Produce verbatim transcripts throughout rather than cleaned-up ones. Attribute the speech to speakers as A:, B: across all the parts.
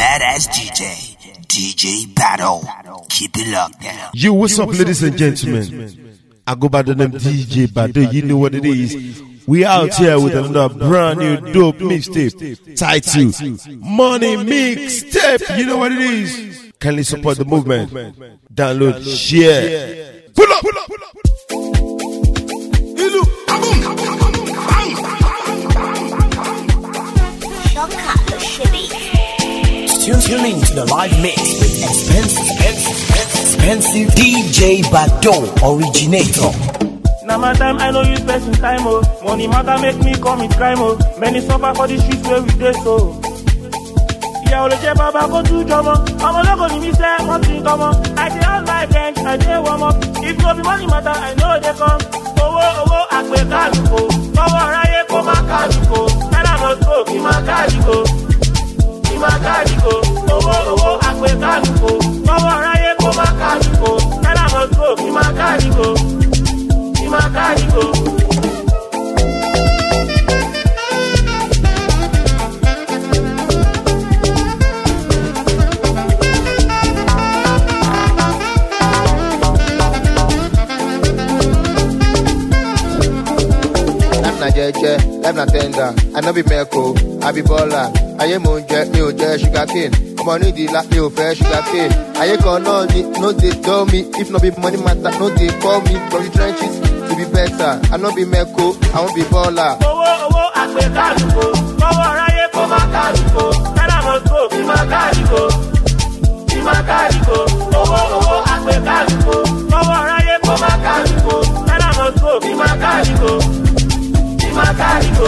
A: badass D J, D J Battle. Keep it locked down.
B: Yo, what's up, ladies and gentlemen? I go by the name D J Battle. You know what it is. We out here with another brand new dope mixtape titled Money Mixtape. You know what it is. Kindly support the movement. Download, share. Pull up, pull up, pull up.
C: Tune in to the live mix with expensive, expensive, expensive D J Battle originator.
D: Now my time I know you spend time, oh. Money matter make me commit crime, oh. Many suffer for the streets where we dey so. Yeah, all the jet baba go to drama. I'm a local in me say one thing come on. I dey on my bench, I dey warm up. If no be money matter, I know they come. Oh oh oh, I pay calico. Oh right, come my calico. And I must go, be my calico. Be my calico. Oh oh oh, I pay calico. Oh right, come my calico. And I must go, be my calico. Be my calico.
E: Life na tender, I no be Meko, I be baller. I am on jet, me o jet sugar cane. Money the la, me o fair sugar cane. I ain't gonna no, no they tell me. If no be money matter, no they call me. From the trenches to be better. I no be Meko, I won't be baller.
D: Oh oh oh, I pay calico. Oh right, come my calico. And I must go, be my calico. Be my calico. Oh oh oh, I pay calico. Oh right, come my calico. And I must go, be my calico. My calico.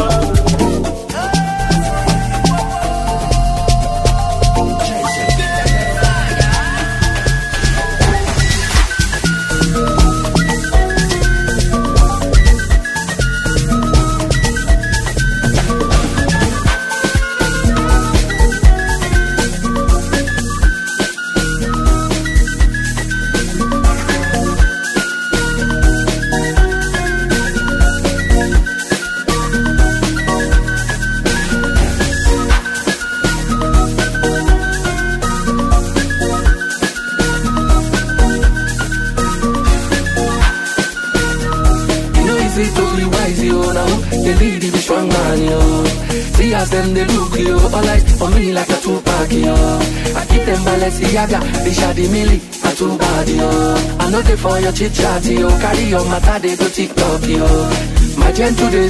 F: As them they look you, all eyes for me like a two-pack, yo. I keep them Balenciaga, they shady milli, a two-body, yo. I know they for your chit-chat, yo. Carry your matter, they go TikTok, yo. My gen to the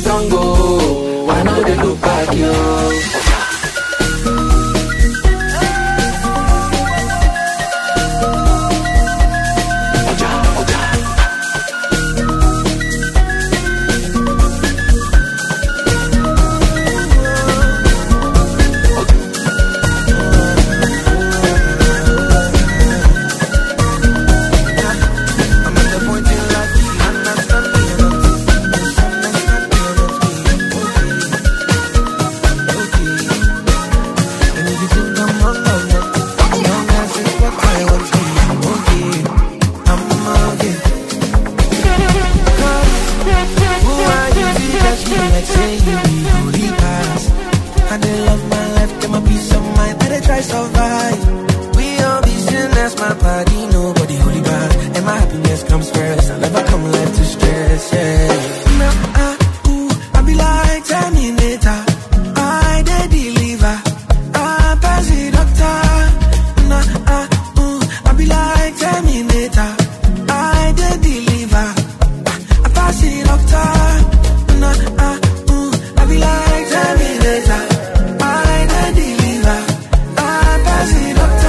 F: zongo, I know they look back, yo.
G: Doctor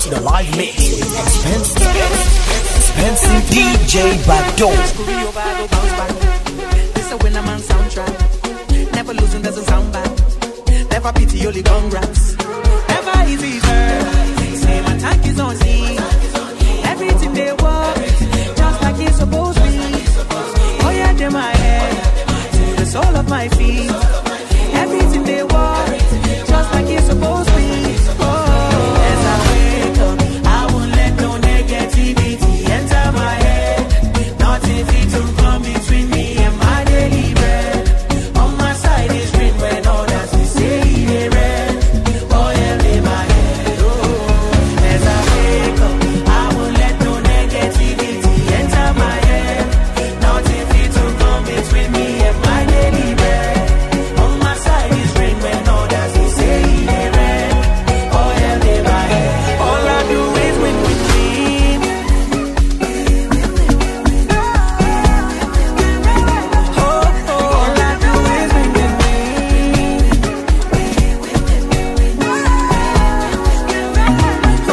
C: to the live mix with expensive, expensive D J Bado.
F: This is a winner man soundtrack. Never losing doesn't sound bad. Never pity, only congrats. Never easy, girl. Say my tank is on E. Everything they want, just like it's supposed to be. Oh yeah, they're my head to the sole of my feet. Everything they want, just like it's supposed to be. Oh, as I wake up, I won't let no negativity enter my head. Nothing fit to come between me and my daily bread. On my side is green when others they say they red. Oh yeah, lay my head. Oh, as I wake up, I won't let no negativity enter my head. Nothing fit to come between me and my daily bread. On my side is green when others they say they red. Oh yeah, lay my head. All I do is win with me. Oh, oh, all I do is win with me. Oh,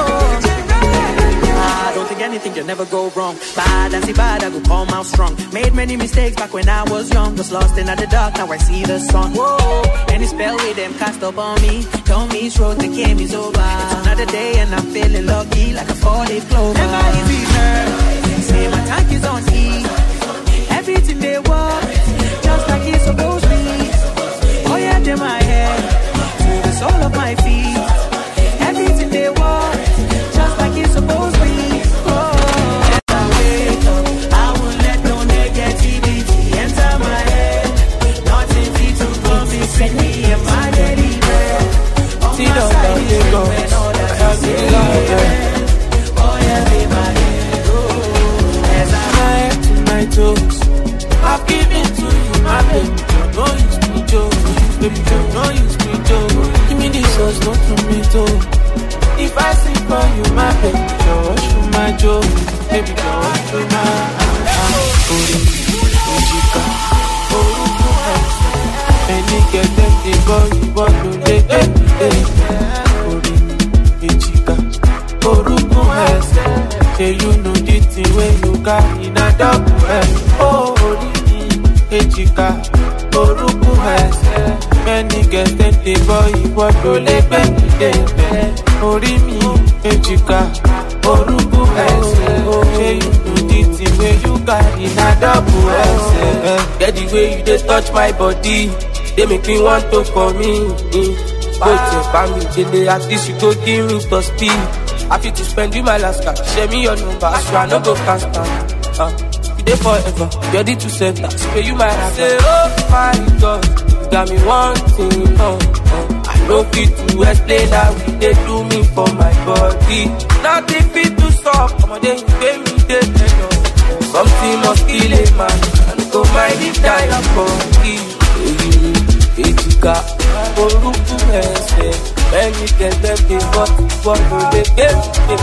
F: oh. I don't think anything can never go wrong. Bad and see bad, I go come out strong. Made many mistakes back when I was young. Was lost in the dark, now I see the sun. Whoa, any spell with them cast up on me. Told me this road, the game is over. It's another day and I'm feeling lucky like a four-leaf clover. Never easy, girl. Say my tank is on E. Everything they want, just like it's supposed to be. Oh yeah, they're my head to the sole of my feet. Everything they want, just like it's supposed to be. Oh, as I wake up, I won't let no negativity enter my head. Nothing fit to come between me and my daily bread. On my side is green when others say they red. Oh yeah, lay my head. Oh, as I
D: head to my toes, I've given to you my baby. Don't use me, Joe. Baby, don't use me, Joe. Give me this sauce, not tomato. If I sing for you, my baby, don't wash for my Joe. Baby, don't wash for my Ori, Ojika, Oruku, any get them, they go, you want to they get Ori, Ojika, Oruku, say you know the thing when you got in a double head. Oh, Ori, Ojika, Oruku, many get them, they go, you want to they get Ori, Ojika, Oruku, say you know the thing when you got in a double head. Get the way you just touch my body, they make me want to for me. Wait till family, they at least you go give me the speed. I feel to spend you my last cash. Share me your number, so I no go cast down. Uh, you there forever, ready to send that. Spray you my heart. Say, oh my God, you got me wanting. Uh, uh, I know fit to explain how we they do me for my body. Nothing fit to stop. I'm a day you gave me the end. Something must kill a man. And go mind if die I'm body. Ejika, Oruku, Hesse. When you get them, they got what do they get?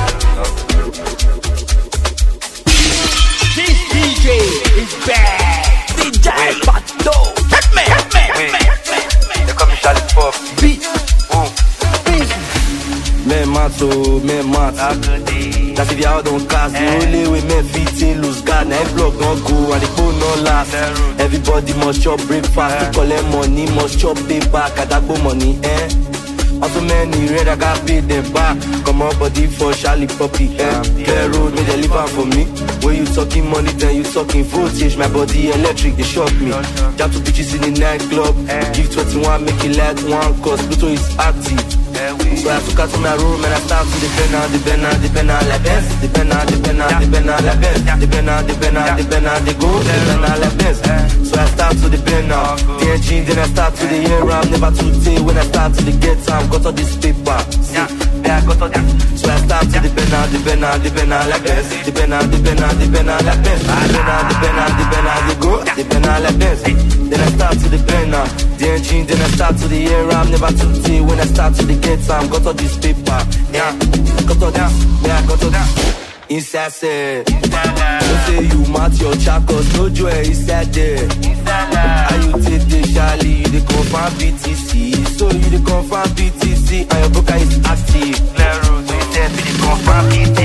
C: This D J is bad. D J Bado. Hit me, hit me, hit me, hit me.
G: They call me Charlie Pop.
C: Beat.
G: Boom.
H: Men mato, men mato. That's if y'all don't cast. The only way men fit in lose God. Now every block don't go and the phone no last. Everybody must chop breakfast. To collect money, must chop pay back. I got go money, eh? Also many red, I got paid them back. Come on body for Charlie Poppy, eh? Clear road, made a live for me. When you talking money, then you talking voltage. My body electric, they shock me. Jump to bitches in the nightclub. Give twenty-one, make it like one. Cause Pluto is active. So I took out to my room and I start to depend on, depend on, depend on la Benz. Depend on, depend on, depend on la Benz. Depend on, depend on, depend on the go. Depend on la Benz. So I start to depend on the engine, then I start to the air. I'm never too day when I start to the get time. Got all this paper. See, yeah, I got all that. So I start to depend on, depend on, depend on la Benz. Depend on, depend on, depend on la Benz. Depend on, depend on, depend on the go. Depend on la Benz. Then I start to depend on the engine, then I start to the air. I'm never too day when I start to the get time. Got all this paper, yeah, got all that, yeah, got all that. Inside say, don't say you match your chakos, no joy inside there. How you take the Charlie, you the confirm B T C, so you the confirm B T C, and your broker is active.
A: confirm it,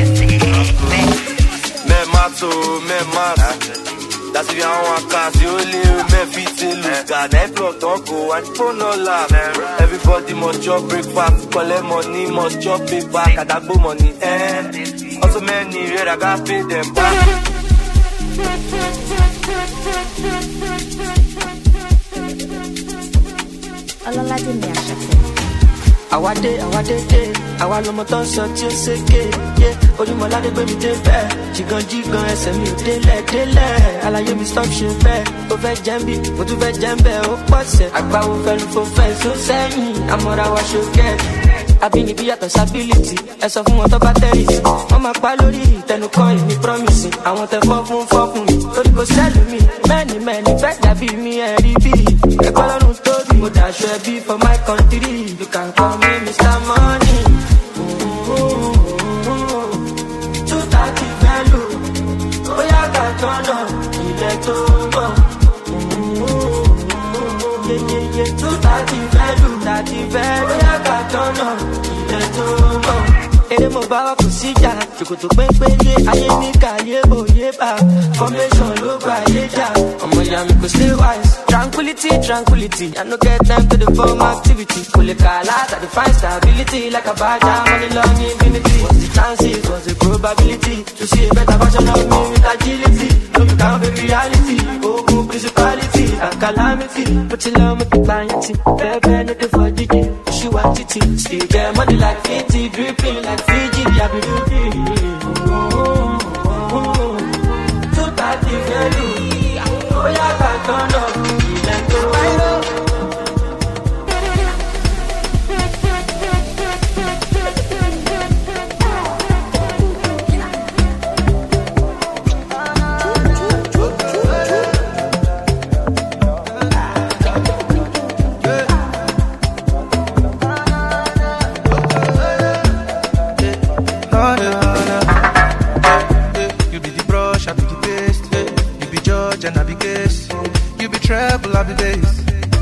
H: Me mato, me mato. That's if you want cars, you only me fit in lose God. Every block don't go and phone no laugh. Everybody must chop breakfast, collect money, must chop it back. I got money, eh? Also many here I got pay them back.
G: Ọlọ́ládé ni àṣàkẹ́.
I: Àwádé àwádé dé, àwa lọmọ tó ń sọ tí ó ṣèké. Yé Olúmọládé gbé mi dé bẹ́ẹ̀. Jìgàn jìgàn ẹsẹ̀ mi ò délẹ̀ délẹ̀. Àlàyé mi stop ṣe bẹ́ẹ̀. Ó fẹ́ jẹ́ ń bí, mo tún fẹ́ jẹ́ ń bẹ́ẹ̀. Ó pọ̀sẹ̀, àgbáwo fẹ́nu fò fẹ́ só sẹ́yìn. Àmọ́ra wa ṣókẹ́. Àbínibí yàtọ̀ sábílìtì. Ẹ sọ fún wọn tó bá tẹ́rì sí. Wọ́n máa pa lórí ìtẹnukọ́ ìní promising. Àwọn tẹ fọ́ fún fọ́ fún mi. Torí kò sẹ́lù mi. Mẹ́ni mẹ́ni fẹ́ dàbí mi ẹ̀rí bí. Ẹ̀kọ́ lọ́run tóbi. Mo dàṣọ ẹbí for my country. You can call me Mister Money. Two thirty value. Bóyá ká tọ́nà ilẹ̀ tó ń bọ̀. Yeyeye two thirty value. Thirty value. Bóyá ká tọ́nà ilẹ̀ tó ń bọ̀. Èrè mo bá wà kò síjà. Ṣòkòtò pépé yé ayé ní káyé òye bá. Formation ló gba ayé jà. Ọmọ ìyá mi kò stay wise. Tranquility, tranquility. I no get time to the form activity. Kule kala, I define stability like a badger. Money long infinity. What's the chances? What's the probability to see a better version of me with agility? No, you can't be reality. Oh, principality and calamity. But you love me to client. Baby, not the for D J. She want it. Still get money like fifty, dripping like Fiji. I be doing. Two thirty value. Oh, yeah, I don't know.
J: Treble of the days.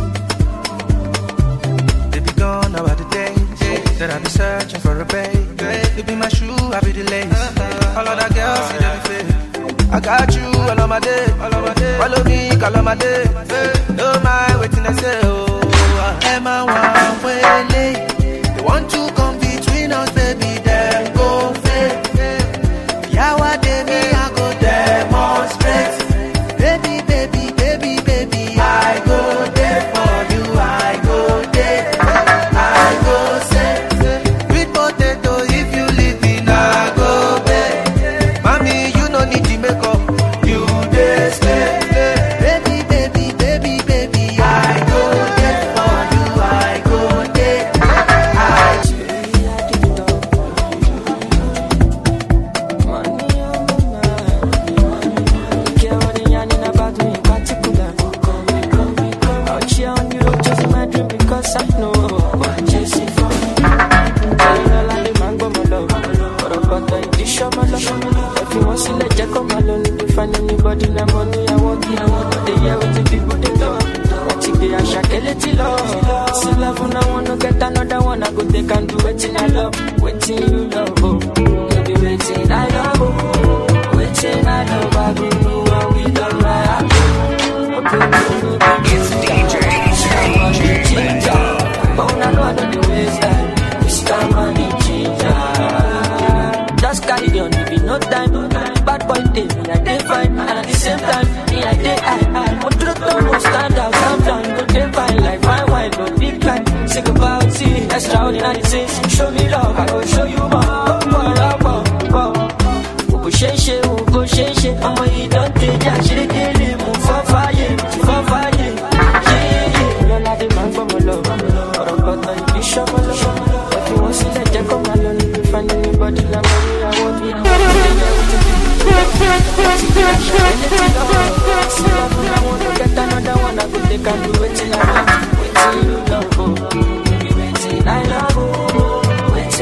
J: They be gone now are the days that I be searching for a babe. You be my shoe, I be the lace. All of the girls see them fake. I got you all of my day. Follow me, call on my day. No mind waiting I say oh. Am I one way late? They want to come between us, baby. Them go fake. Yeah, what they me I go demonstrate. Baby, baby, baby, baby. I go there for you, I go there, I go say, sweet potato, if you leave me, I go there. Mommy, you no need to make up, you there stay. Baby, baby, baby, baby, I go there for you, I go there, I because I know what Jesse for me. All I demand for my love, but I got the edition my love. If you want to let you come alone, if you find anybody, na money I want, I want. But they hear what the people they love. I think they are shakeleti love. See love when I wanna get another one, I go they can do waiting I love, waiting you love. Oh, maybe waiting I love, oh, waiting I love. I go know how we done right.
A: It's D J.
I: Just carry on, if you no time. Bad boy day, me I dey fine, and at the same time, me I dey high high. But truth don't stand out, calm down, go dey fine like fine wine, no decline. Sick about it, extraordinary things. Show me love, I go show you more. Oh boy, oh boy, oh boy. Sheshe, oh go sheshe, I'ma eat don't take ya, she dey kill him, move for fire, for fire. If you want to let you come alone, if you find anybody like me, I want me. I want to get another one, I could take and do it till I love, wait till you love, oh, wait till I love, oh, wait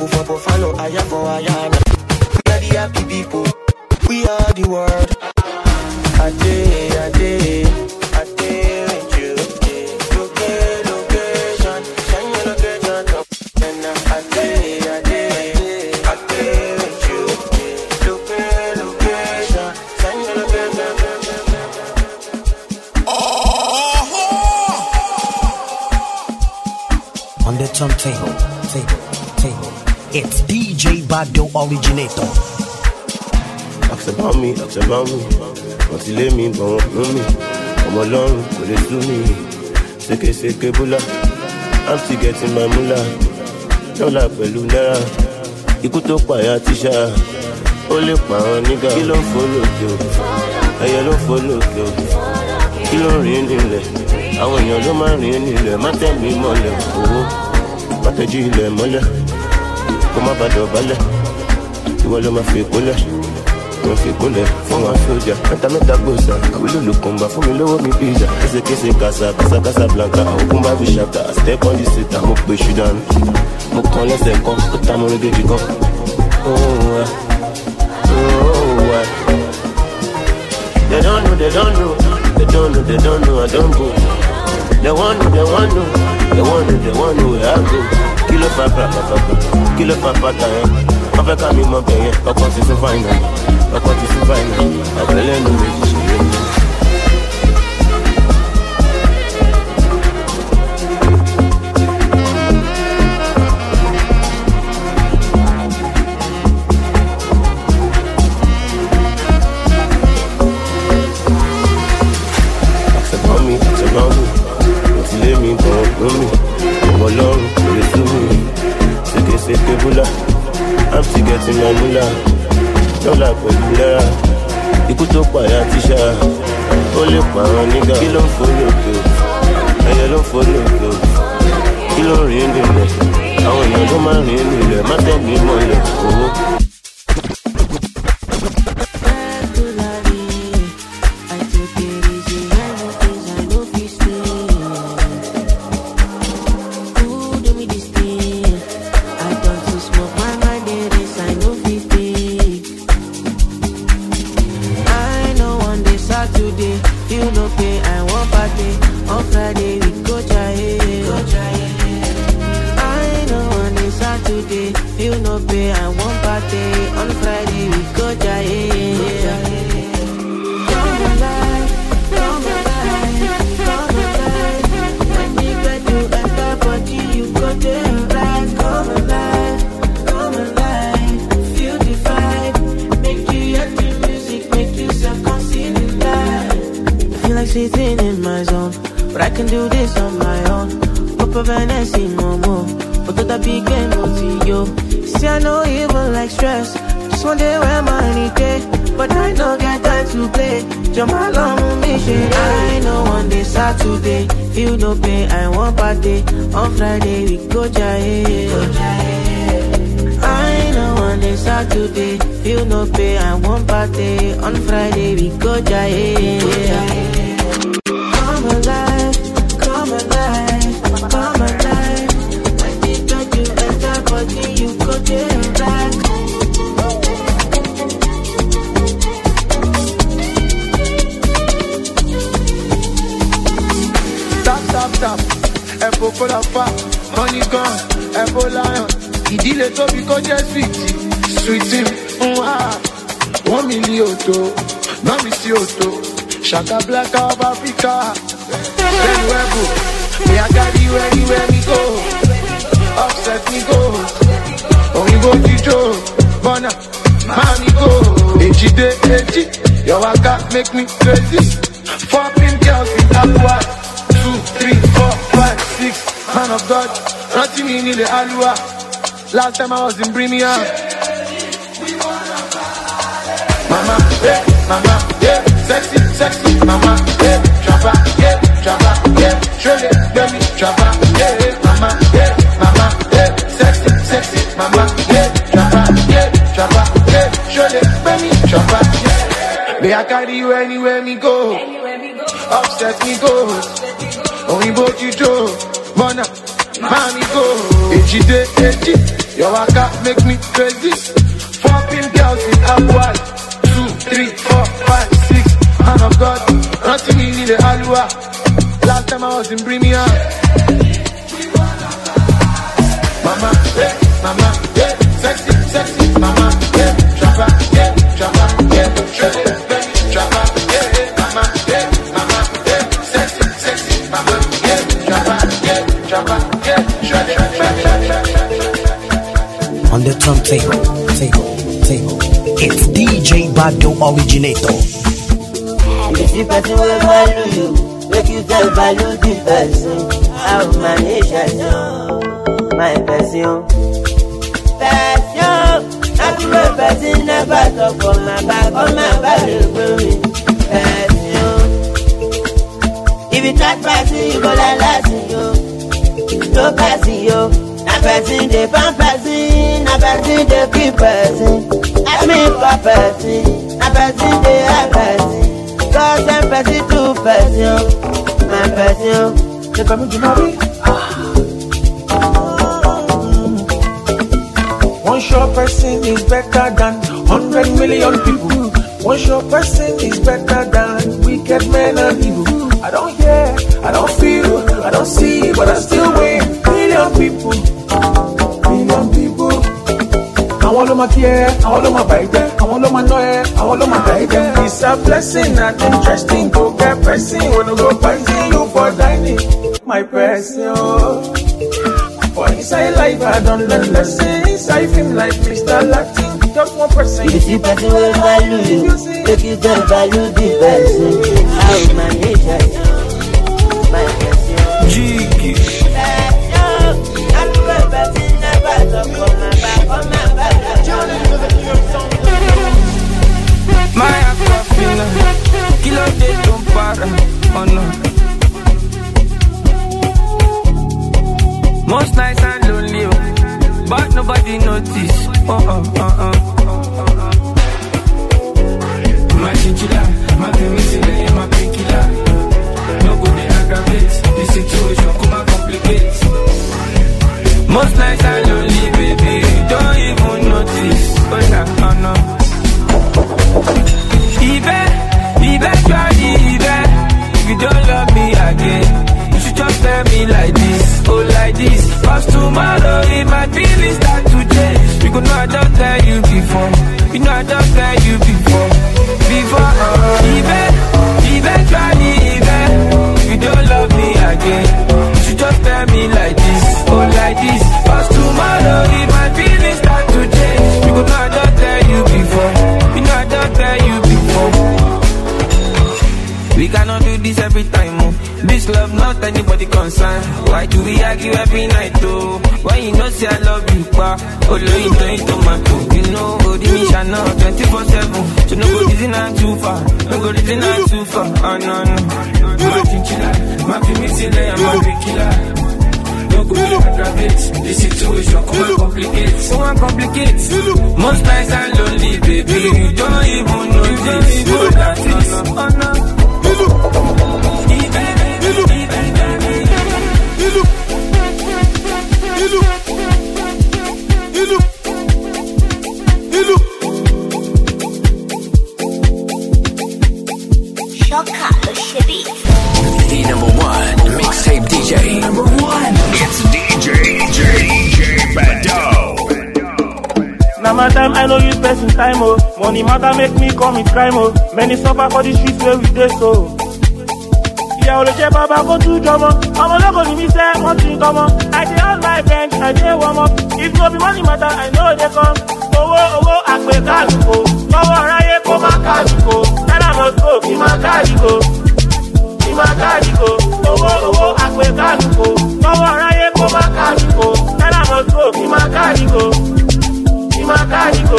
I: people for Buffalo, I am for Ayana. We are the happy people, we are the world. I did, I did, I did with you. Location, location, send your location up. And I did, I did, I did with you. Location, location, send your location.
C: On the turntable, table, table, it's D J Bado Originator.
K: Ask about me, ask about me. Wọ́n ti lé mi, bọ̀ wọ́n mú mi. Ọmọ ọlọ́run kò lè sú mi. Sékèsékè búlá, I'm still getting my mula. Dọ́là pẹ̀lú náírà, ikú tó pààyà tíṣà. Ó lè pa àwọn nígà. Kí ló ń fò lókè o? Ẹyẹ ló ń fò lókè o. Kí ló ń rìn nílẹ̀? Àwọn èèyàn ló máa ń rìn nílẹ̀. Má tẹ̀ mí mọ́lẹ̀ owó. Má tẹ̀jú ilẹ̀ mọ́lẹ̀. Kó má bàdọ̀ balẹ̀. Ìwọ ló máa fi kólẹ̀. Wọ́n fi kólẹ̀ fún wa sójà. Mẹ́ta mẹ́ta gbòòsà. Àwílò ló kàn bá fún mi lówó mi pizza. Késekése kàṣà kàṣà kàṣà blanca. Òkun bá fi ṣàtà. Step on the seat. Mo pè ṣùdánù. Mo kàn lẹ́sẹ̀ kan. Ó ta mo régéjì kan. Oh, uh, oh, uh. They don't know, they don't know. They don't know, they don't know. I don't go. They want know, they want know. They want know, they want know where I go. Kilo fa pra pa pa pa. Kilo fa pa ta yẹn. Wọ́n fẹ́ ká mi mọ bẹ̀yẹn. Ọkọ̀ ti tún fáìnà. Ọkọ̀ ti tún fáìnà. Àbẹ̀lẹ̀ nu mi kò ṣe lé mi. Àṣẹ̀bọ̀ mi, àṣẹ̀bọ̀ mi. Mo ti lé mi bọ̀ ọ́ mi. Ọmọ ọlọ́run kò lè sú mi. Sékèsékè búlá. I'm still getting my mula. Dọ́là pẹ̀lú náírà. Ikú tó pààyà tíṣà. Ó lè pa àwọn nígà. Kí ló ń fò lókè o? Ẹyẹ ló ń fò lókè o. Kí ló ń rìn nílẹ̀? Àwọn èèyàn ló máa ń rìn nílẹ̀. Má tẹ̀ mí mọ́lẹ̀ owó.
I: Sitting in my zone, but I can do this on my own. Pop up and I see no more. But that big game to you. See, I know even like stress. Just one day where money day, but I don't get time to play. Jump along with me, shit. I know one day Saturday, feel no pain. I want party on Friday. We go jaye. I know one day Saturday, feel no pain. I want party on Friday. We go jaye. Come alive, come alive, come alive. When they touch you, enter body, you go there back.
J: Tap, tap, tap. Ẹ̀fọ́ kọ́lá fa, honey gun, ẹ̀fọ́ lion. Ìdílé tóbi kó jẹ́ sweetie, sweetie, nwa. One million to, náà mi sí òtò. Shaka Black of Africa. Then Webo, me I got you anywhere me go. Upset me go. Oh, you go to Joe, Bona, mommy go. H D, H D, your waka make me crazy. Four pin girls in Aqua. Two, three, four, five, six. Man of God, nothing in the Alua. Last time I was in Birmingham. Mama, yeah, mama, yeah, sexy, sexy, mama, yeah, trapper, yeah, trapper, yeah, surely, baby, trapper, yeah, mama, yeah, mama, yeah, sexy, sexy, mama, yeah, trapper, yeah, trapper, yeah, surely, baby, trapper, yeah. May I carry you anywhere me go, upset me go, only both you do, Bona, mommy go, H D, H D.
L: Your waka make me crazy. Popping girls in Abual. Two, three, four, five, six. Man of God, nothing me in the Alua. Last time I was in Birmingham. Mama, yeah, mama, yeah, sexy, sexy, mama, yeah, trapper, yeah, trapper, yeah, trapper, trapper, yeah, mama, yeah, mama, yeah, sexy, sexy, mama, yeah, trapper, yeah, trapper, yeah, trapper.
C: On the turntable, table, table, it's D J Bado Originator.
M: If you person will value you, make you tell value the person. How manage it, my person. Person, not to a person never talk on my back, on my back, person. If you touch person, you go like last you. No person, you. Na person, they found person, na person, they keep person. I mean for person, na person, they have person. Cause I'm person to person, my person. They come to marry.
J: One sure person is better than hundred million people. One sure person is better than wicked men and evil. I don't hear, I don't feel, I don't see, but I still win. Million people, million people. I want to my care, I want to my bite, I want to my noise, I want to my guide. It's a blessing, not interesting. Go get pressing, when I go fighting you for dining. My person, for inside life I don't learn lessons. I feel like Mister Latin, just one person.
M: You see person will value you, if you don't value the person. How manage it, my person.
J: Jiggy.
I: My aquafina, kilo de compara, oh no. Most nights and lonely, but nobody notice. Oh oh oh oh. My chinchilla, my penicilla, my painkiller. No good they aggravate the situation, come and complicate. Most nights and lonely, baby, you don't even notice. Oh yeah, oh no. Even, eventually, even if you don't love me again, you should just tell me like this, oh like this. Cause tomorrow it might be start to change. You know I don't tell you before. You know I don't tell you before. Before, uh, even, eventually, even if you don't love me again, you should just tell me like this, oh like this. Cause tomorrow it might be start to change. You know I don't tell you before. You know I don't tell you before. We cannot do this every time, oh. This love not anybody concerned. Why do we argue every night, though? Why you know say I love you, pa? Oh, lo you don't eat tomato. You know, oh, the mission now, twenty-four seven. So no go reason I'm too far. No go reason I'm too far. Oh, no, no. My chinchilla, my pimitilla, and my killer. No go aggravate the situation, come and complicate. Come and complicate. Most nights are lonely, baby. You don't even know this. Oh, that is, oh, no.
C: The number one mixtape D J. Number one. It's D J J J Bado.
D: Now my time I know you spend time, oh. Money matter make me commit crime, oh. Many suffer for the streets where we dey so. Yeah, all the check baba go to drama. I'm a local in me say one thing come on. I dey on my bench, I dey warm up. If no be money matter, I know they come. Owo owo agbe kaluko, owo raye ko makaliko. Tell am must go, ki makaliko, ki makaliko. Owo owo agbe kaluko, owo raye ko makaliko. Tell am must go, ki makaliko, ki makaliko.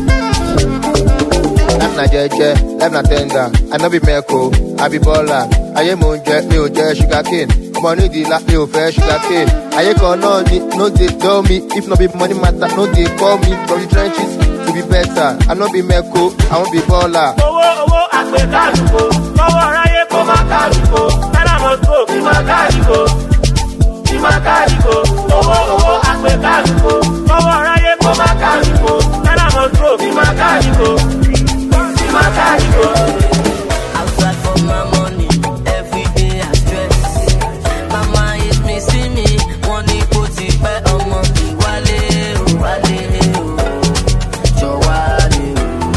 E: Na jeje, life na tender. I no be Meko, I be baller. ayé mò ń jẹ mi ò jẹ sugar cane ọmọ nídìí la mi ò fẹ́ sugar cane ayé kan náà ni no dey tell me if no be money matter no dey call me from the trenches to be better I no be meko I wan be baller.
D: owó owó àgbẹ̀ kálukó lọ́wọ́ ráyé kó má kálukó fẹ́ràn mọ́tò kí má kálukó kí má kálukó owó owó àgbẹ̀ kálukó lọ́wọ́ ráyé kó má kálukó fẹ́ràn mọ́tò kí má kálukó kí má kálukó.
N: Outside for my money, every day I stress. Mama is missing me, money put it back on money. Wale, oh, wale, oh, Jowale,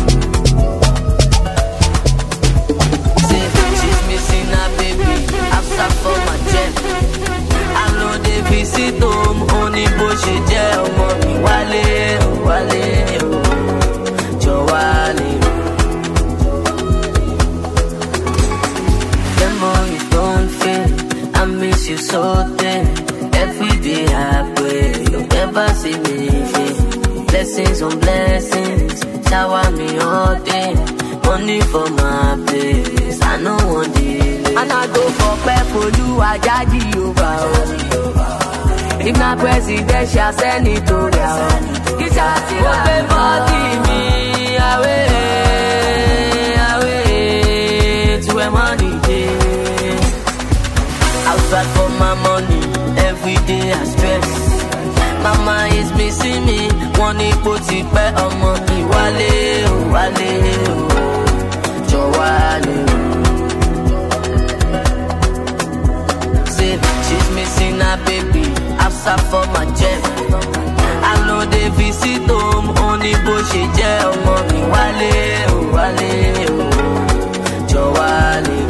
N: oh. Say she's missing her baby, outside for my jet. I know they visit home, only bullshit, yeah, oh, money. Wale, oh, wale, oh, Jowale, oh. Memories don't fade. I miss you so dead. Every day I pray you'll never see me again. Blessings on blessings, shower me all day. Money for my place, I know one day. And I go for pay for you, I judge you over. If not president, shall send it to me. It's a thing, open body me away, away to a money. Outside for my money, every day I stress. Mama is missing me, money put it back on money. Wale, oh, wale, oh, Jowale, oh. Say she's missing her baby, outside for my jet. I know they visit home, only bullshit, yeah, oh, money. Wale, oh, wale, oh, Jowale, oh.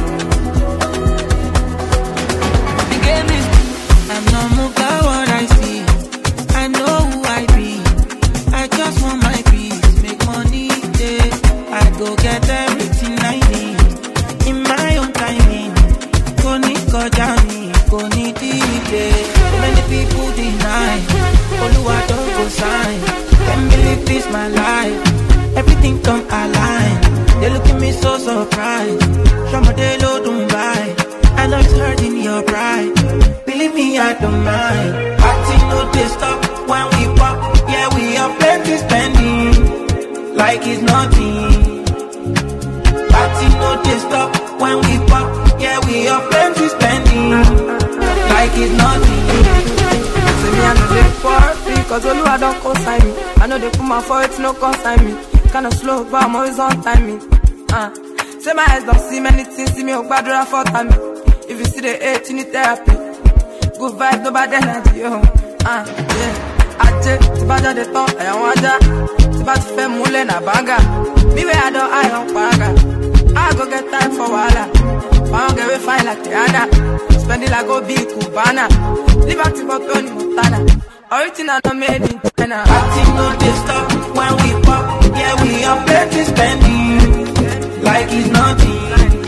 O: I'm not moved by what I see. I know who I be. I just want my peace, make money day. I go get everything I need in my own timing. Koni kojani, koni dide. Many people deny, Oluwa don't go sign. Can't believe this my life. Everything come align. They look at me so surprised. Shamade lo Dubai. I know it's hurting your pride. Believe me, I don't mind. Party no they stop when we pop. Yeah, we are plenty spending like it's nothing. Party no they stop when we pop. Yeah, we are plenty spending like it's nothing.
P: Say me I know they poor because Oluwa don't consign me. I know they put my foot, no consign me. Kinda slow, but I'm always on timing. Uh. Say my eyes don't see many things, see me oh bad for time. If you see the hate, you need therapy. Good vibe, no bad energy, oh. Ah, yeah. Ache, tibaja de ton, ayan waja. Tiba ti fe mule na banga. Me where I don't, I don't paga. I go get time for wala. I don't get way fine like Rihanna. Spend it like go big Cubana. Live out to Tony Montana. Original no made in China.
O: Party no they stop when we pop. Yeah, we are plenty spending like it's nothing.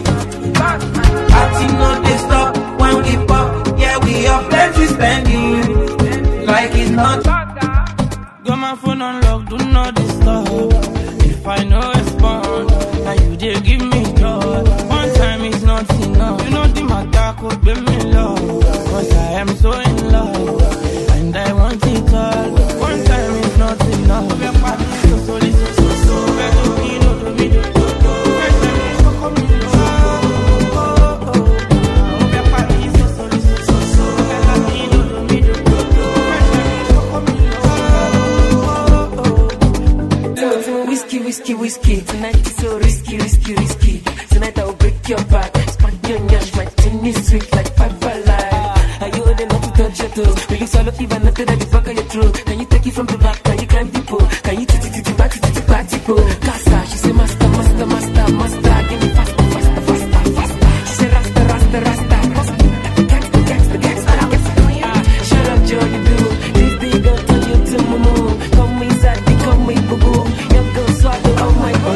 O: Party no they stop when we pop. Yeah, we are plenty spending like it's not.
J: Got my phone on lock, do not disturb. If I no respond, now you did give me joy. One time is not enough. You know the matter could be me love. Cause I am so in love and I want it all. One time is not enough. So so so so so
N: Whiskey, whiskey, whiskey. Tonight is so risky, risky, risky. Tonight I will break your back. Spank your nyash, my chin is sweet like five alive. Are you old enough to touch your toes? You look so lucky, but nothing at the back of your throat. Can you take it from the back? Can you climb the pole? Can you titi titi back titi party pole? Casa, she say master, master, master, master. Give me faster, faster, faster, faster. She say rasta, rasta, rasta. Gangsta, gangsta, gangsta. Ah, shut up, Joe, you do. This thing gon' turn you to mumu. Come inside, they come with boo boo. Young girl swallow, oh my god.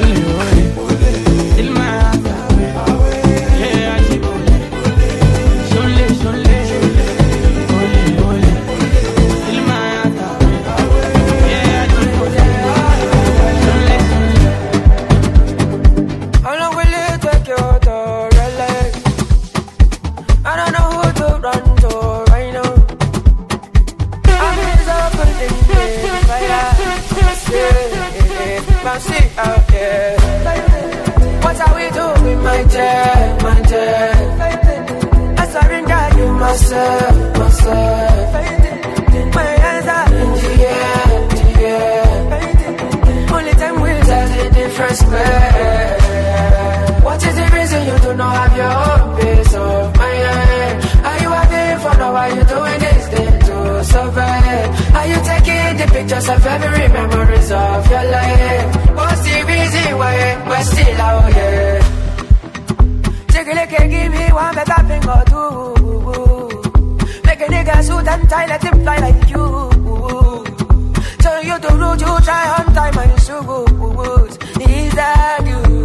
P: myself. My hands are in the air, in the air. Only time will tell the difference, man. What is the reason you do not have your own peace of mind? Are you having fun or are you doing this thing to survive? Are you taking the pictures of every memories of your life? What's the reason why we're still out here? Take a look and give me one better thing or two. Make a nigga suit and tie, let him fly like you. Tell you the road, you try on time and it's so good. Is that you?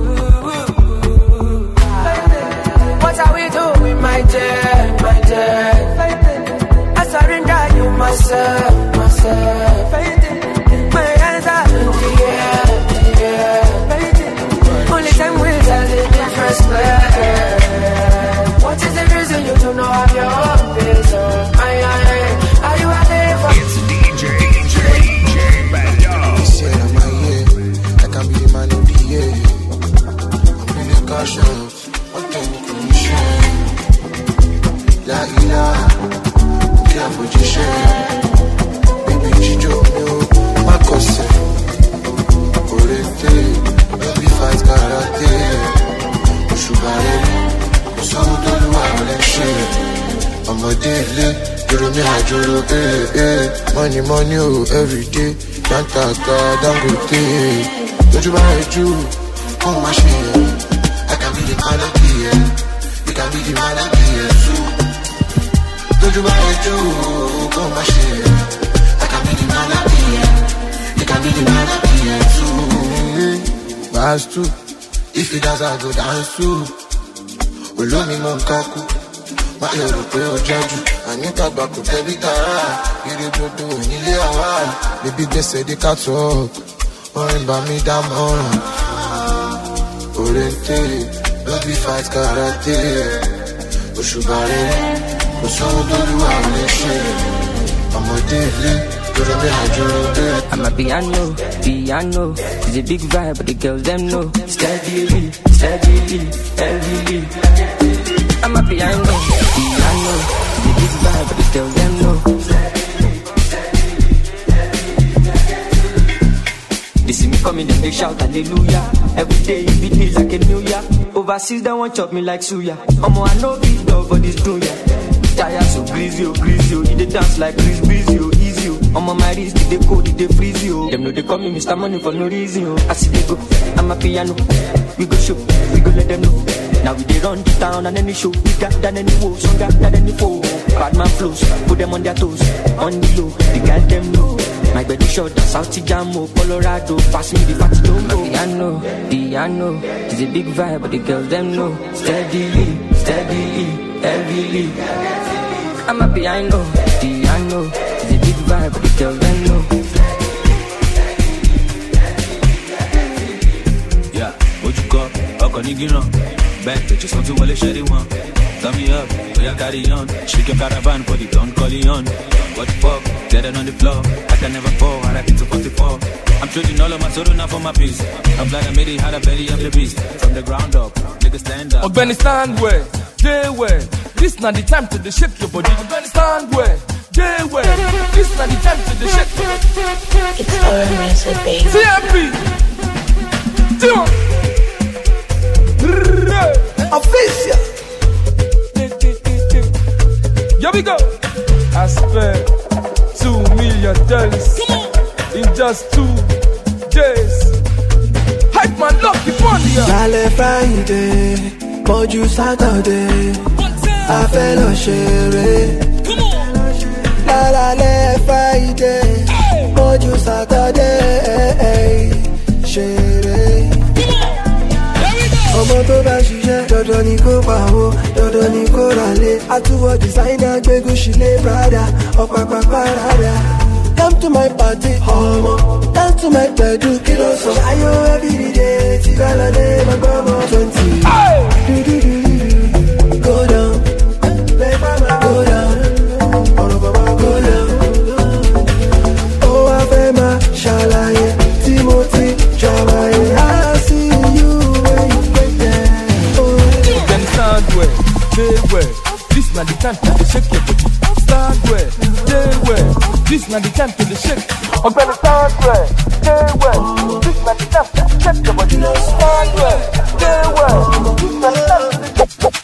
P: What are we doing, my dear, my dear? I surrender you myself, myself. My hands are in the air, in the air. Only time will tell the difference, man. What is the reason you do not have your own peace of mind? Are you having fun?
L: It's D J, D J, D J Bado. He said I'm a yeah, I can be the man of the year. I'm in the car shop, what can you commission? La ilaha, care for Jisha. Baby Chijo, no, my cousin. Orete, baby fight karate. Ushubare. So don't do all shit. I'm a daily, you me hajuro, eh, eh. Money, money, oh, every day. Don't talk, don't go day. Don't you buy a Jew? Oh, my shit. I can be the man of the year. You can be the man of the year, too. Don't you buy a Jew? Oh, my shit. I can be the man of the year. You can be the man of the year, too. That's true. If he does, I go dance too. Olómi mọ̀ nkaku, má yẹ rò pé ó jẹ́jú. Àníkàgbà kò tẹ́bí tààrà, eré gbogbo onílé àwa. Bébí gbèsè dé ká talk, orin bá mi dá mọ́ràn. Orente, lóbi fight karate. Òṣùbà rere, kò sóhun tó lúwa ò lè ṣe. Ọmọdé ilé, lórí mi àjòrò dé.
F: I'm a piano, piano. It's a big vibe, but the girls them know. Steadily, steadily, heavily. I'm a piano, piano. It's a big vibe, but the girls them know. They see me coming and they shout hallelujah. Every day it beat me like a new year. Overseas they want chop me like suya. Omo I know big dog for this dunya. Tired so greasy, oh greasy, oh. You dey dance like Chris Breezy, oh easy, oh. I'm on my wrist, they cold, they freeze, oh. Them know they call me Mister Money for no reason, oh. I see they go, I'm a piano. We go show, we go let them know. Now we dey run the town and any show. We got than any woe, stronger than any foe. Bad man flows, put them on their toes. On the low, they got them know. My bed is short, South Jamo, Colorado. Pass me the fatty don't go. Piano, piano. It's a big vibe, but the girls them know. Steadily, steadily, heavily. I'm a piano, piano. It's a big vibe, but the girls them know.
Q: Yeah, what you got? Oko nigi run. Back, just want to wale shady one. Turn me up, so you carry on. Shake your caravan, put it on, call it on. What the fuck? Dead on the floor. I can never fall, I like it to forty-four. I'm trading all of my soul now for my peace. I'm glad I made it, had a belly of the beast. From the ground up, niggas stand up.
R: Ogbeni stand where, day where. This not the time to the shake your body. Ogbeni stand where, day where. This not the time to the shake your body.
S: It's our music, baby.
R: C M P. Timo. Official. Here we go. I spent two million dollars in just two days. Hype man, lucky funny.
T: Lálẹ́ Friday, mọ́jú Saturday, a fẹ́ lọ ṣeré. Lálẹ́ Friday, mọ́jú Saturday, ṣeré. Ọmọ tó bá ṣiṣẹ́, dandan ni kó pawó, dandan ni kó ralé. Àtúwọ̀ designer gbé Gucci lé Prada, ọ̀pàpà parada. Come to my party, ọmọ, dance to my gbedu, kí ló sọ? Ṣayọ̀ everyday, tí bá lọ dé, máa gbọ́ ọmọ twenty. Go down, go down, ọ̀rọ̀ bàbá go down. Ó wá fẹ́ máa ṣàlàyé, tí mo ti ṣàlàyé. I see you when you get there.
R: Stand where, day where. This na the time to shake your body. Stand where, stay where. This na the time to shake. I'm gonna stand where, stay where. This na the time to shake your body. Stand where, stay where. This na the time to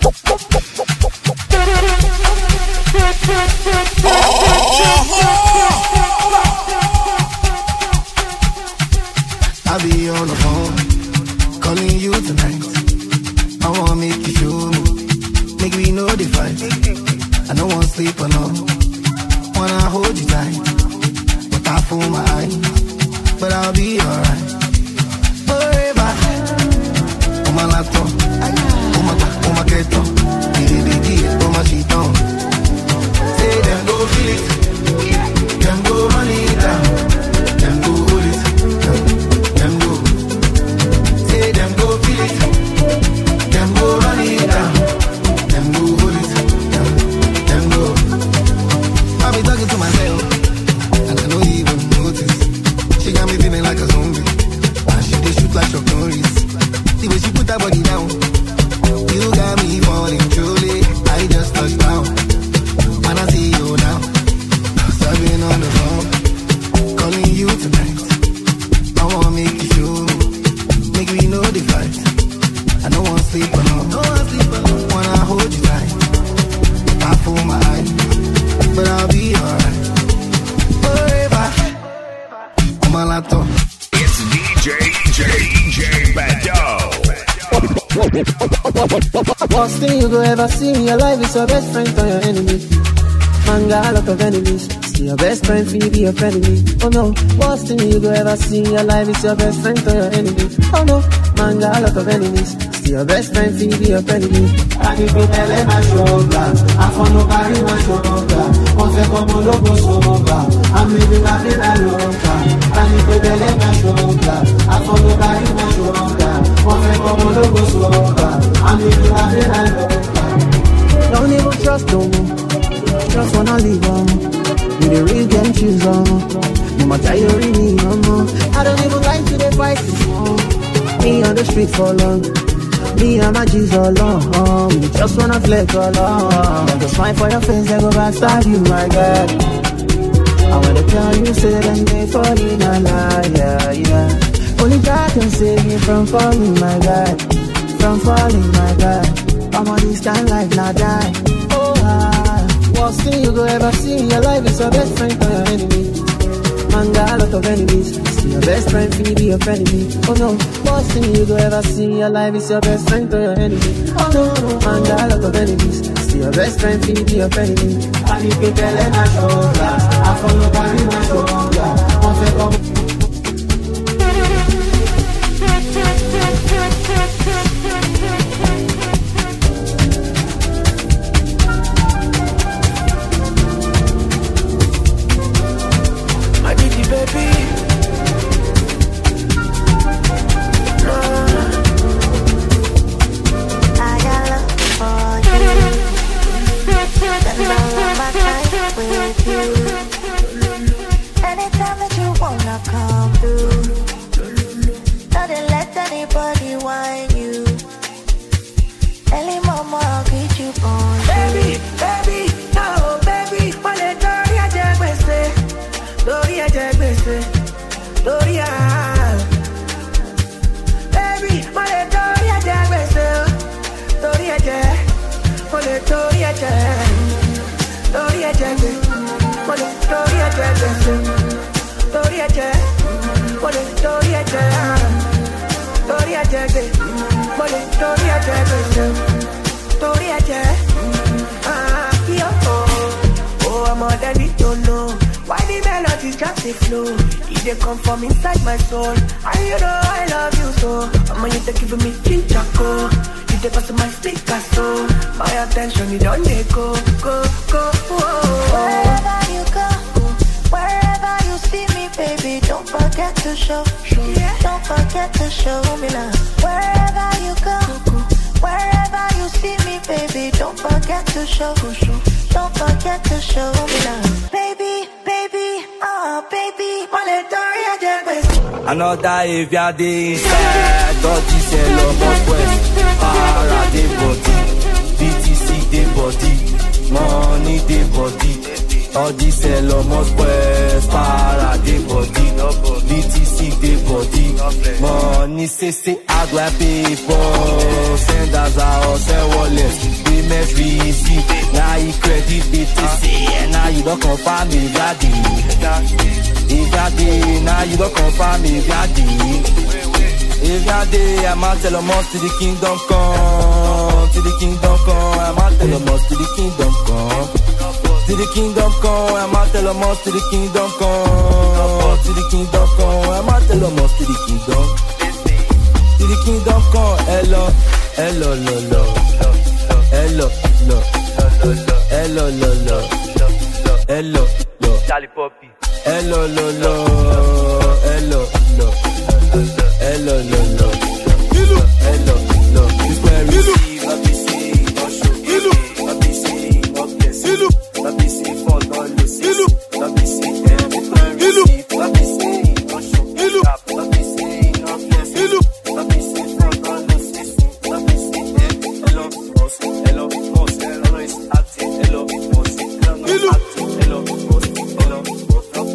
S: I'll be on the phone, calling you tonight. I wanna make you show me, make me know the fight. I don't wanna sleep alone, wanna hold you tight, but I fool my eyes, but I'll be alright. Forever, oh my laptop, oh my god, oh my keto, D D D D, oh my shit on. Say them go feel it, them go run it down, them go hold it, them go. Say them go feel it, them go run it down, them go hold it, them, them go. I be talking to myself, and I don't even notice. She got me feeling like a zombie, and she dey shoot like Chuck Norris. The way she put her body down, you got me falling truly. I just touched down, and I see you now. So I've been on the phone, calling you tonight. I wanna make you show me, make me know the fight. I don't wanna sleep alone, wanna hold you tight. I fool my eyes, but I'll be alright. Forever, on my laptop.
U: It's D J, D J Bado.
V: Worst thing you go ever see in your life is your best friend or your enemy. Man got a lot of enemies, see your best friend feel be your enemy. Oh no, worst thing you go ever see in your life is your best friend or your enemy. Oh no, man got a lot of enemies, see your best friend feel be your enemy.
W: I keep it telling my shoulder, I follow carry my shoulder. Once como loco soba, I'm living la vida loca. I keep it telling my shoulder, I follow carry my shoulder. Once como loco soba, I'm living la vida loca.
V: Don't even trust no more, just wanna leave on. You the real them choose on. No matter you really no more. I don't even like to the fight anymore. Me on the street for long, me and my G's alone. We just wanna flex along. And the smile for your face, they go backstab you, my God. I wanna tell you, say them they fall in a lie, yeah, yeah. Only God can save me from falling, my God. From falling, my God. I'm on this kind of life, not die. Oh, ah. Worst thing you go ever see in your life is your best friend or your enemy. Man got a lot of enemies, see your best friend feel be your enemy. Oh no, worst thing you go ever see in your life is your best friend or your enemy. Oh no, man got a lot of enemies, see your best friend feel be your enemy.
W: I keep it telling my shoulder, I follow carry my shoulder. Once como baby, no.
X: I got love for you. Spend all of my time with you. Anytime that you wanna come through, don't let anybody whine you. Early mama, I'll get you on.
W: Baby, baby, no, baby, wanna dirty I just say. Lórí ẹ̀jẹ̀ gbèsè, lórí à. Baby, mo lè torí ẹ̀jẹ̀ gbèsè, torí ẹ̀jẹ̀, mo lè torí ẹ̀jẹ̀, torí ẹ̀jẹ̀ gbèsè, mo lè torí ẹ̀jẹ̀ gbèsè, torí ẹ̀jẹ̀, mo lè torí ẹ̀jẹ̀, torí ẹ̀jẹ̀ gbèsè, mo lè torí ẹ̀jẹ̀ gbèsè, torí ẹ̀jẹ̀, ah, yo, oh, oh, I'm on that beat, don't know. Why the melodies just they flow? It they come from inside my soul. And you know I love you so. I'm on you to give me ginger go. You they pass my speaker so. My attention you don't they go, go, go. Whoa.
X: Wherever you go, wherever you see me, baby, don't forget to show. Yeah. Don't forget to show me love. Wherever you go, wherever you see me, baby, don't forget to show. Don't forget to show me love, baby. Baby, oh baby,
H: another aviar day inside. Dodgy sell up of west. Para day body, B T C day body. money dey body. All this Elon Musk press, para dey body. B T C dey body. Money say say how do I pay for? Send as I send wallet. Payment receipt. Now you credit B T C. And now you don't confirm me daddy. If that day, now you don't confirm me daddy. If that day, I'm out tell them all to the kingdom come. To the kingdom come. I'm out tell them all to the kingdom come. To the kingdom come, I'm out tell them all to the kingdom come. To the kingdom come, I'm out tell them all to the kingdom. To the kingdom come, hello, hello, lo, lo, hello, lo, hello, lo, lo, hello, lo, Charlie Poppy, hello, lo, lo, hello, lo, hello, lo, lo, hello, lo, this where we see, what we see, what show, what we see, what we see. Let me see for dollars. Let me see everywhere. Let me see no show. Let me see no place. Let me see for dollars. Let me see hello, boss. Hello, boss. Hello, is acting. Hello, boss. Hello, acting. Hello, boss. Hello, boss.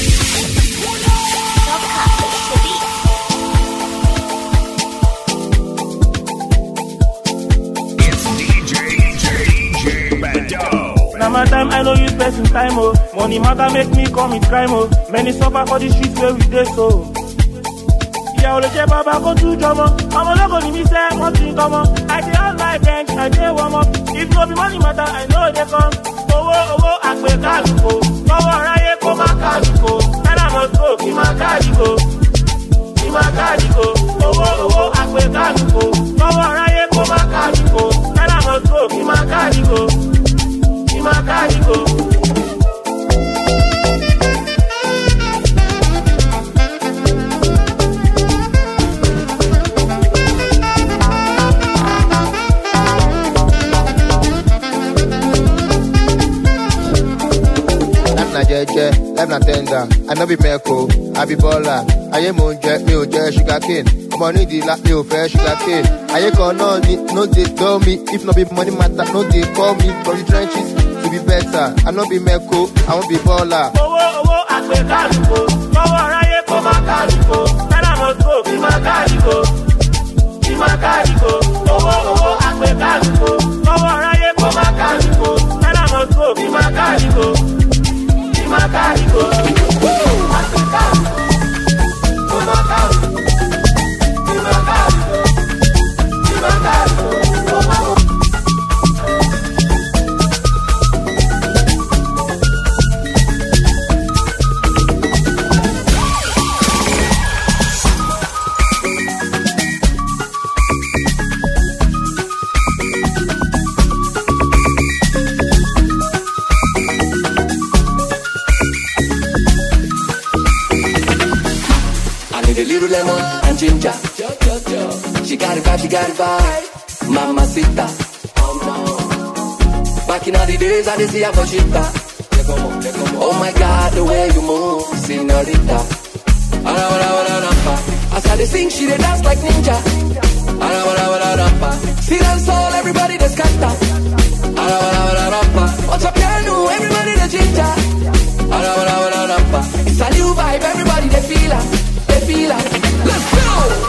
U: It's D J D J Bado.
D: Now my time, I know you spend time, oh. Money matter make me come with crime, oh. Many suffer for the streets where we dey so. Yeah, ole je baba go to jomo. I'm a logo ni me say one thing come on. I dey on my bench, I dey warm up. If no be money matter, I know they come. Owo owo agbe kaluko. Owo raye ko ma kaluko. And I must go, ki ma kaliko. Ki ma kaliko. Owo owo agbe kaluko. Owo raye ko ma kaliko. And I must go, ki ma kaliko. Macarico.
E: Life na tender, I no be Merco, I be baller. I am on jet, me o jet sugar cane. Money the la, me o fair sugar cane. I can no no they tell me. If no be money matter, no they call me from the trenches to be better. I no be Merco, I won't be baller.
D: Oh oh oh, I be calico. Oh raye ko ma calico. And I must go, be my calico, be my calico. Oh oh oh, I be calico. Oh raye ko ma calico. And I must go, be my calico. Macarico, Macarico, Macarico, Macarico.
F: Lemon and ginger. She got it vibe, she got it vibe. Mamacita. Back in all the days, I didn't see her for chita. Oh my God, the way you move, señorita. As I sing, she dey dance like ninja. See that soul, everybody dey scatter. What's up, piano? Everybody dey ginger. It's a new vibe, everybody dey feel her. Let's go!